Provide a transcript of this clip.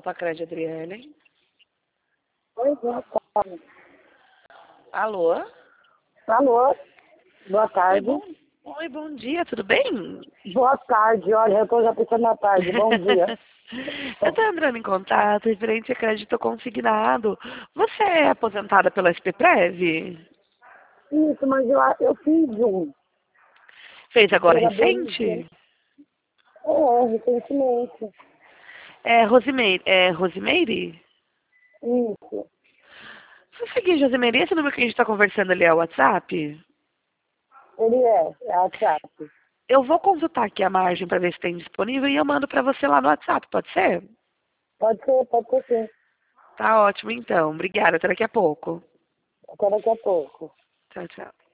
Alpacred, Adriele. Oi, boa tarde. Alô? Alô, boa Oi, tarde. bom dia, tudo bem? Boa tarde, olha, eu tô já pensando na tarde, bom dia. Eu tô entrando em contato referente a crédito consignado. Você é aposentada pela SPPrev? Isso, mas eu fiz um. Fez agora Era bem, recente? recentemente. Rosimeire? Isso, Se eu seguir, Rosimeire, esse número que a gente está conversando ali é o WhatsApp? ele é a WhatsApp. Eu vou consultar aqui a margem para ver se tem disponível e eu mando para você lá no WhatsApp, pode ser? Pode ser sim. Tá ótimo, então. Obrigada. Até daqui a pouco. Até daqui a pouco. Tchau, tchau.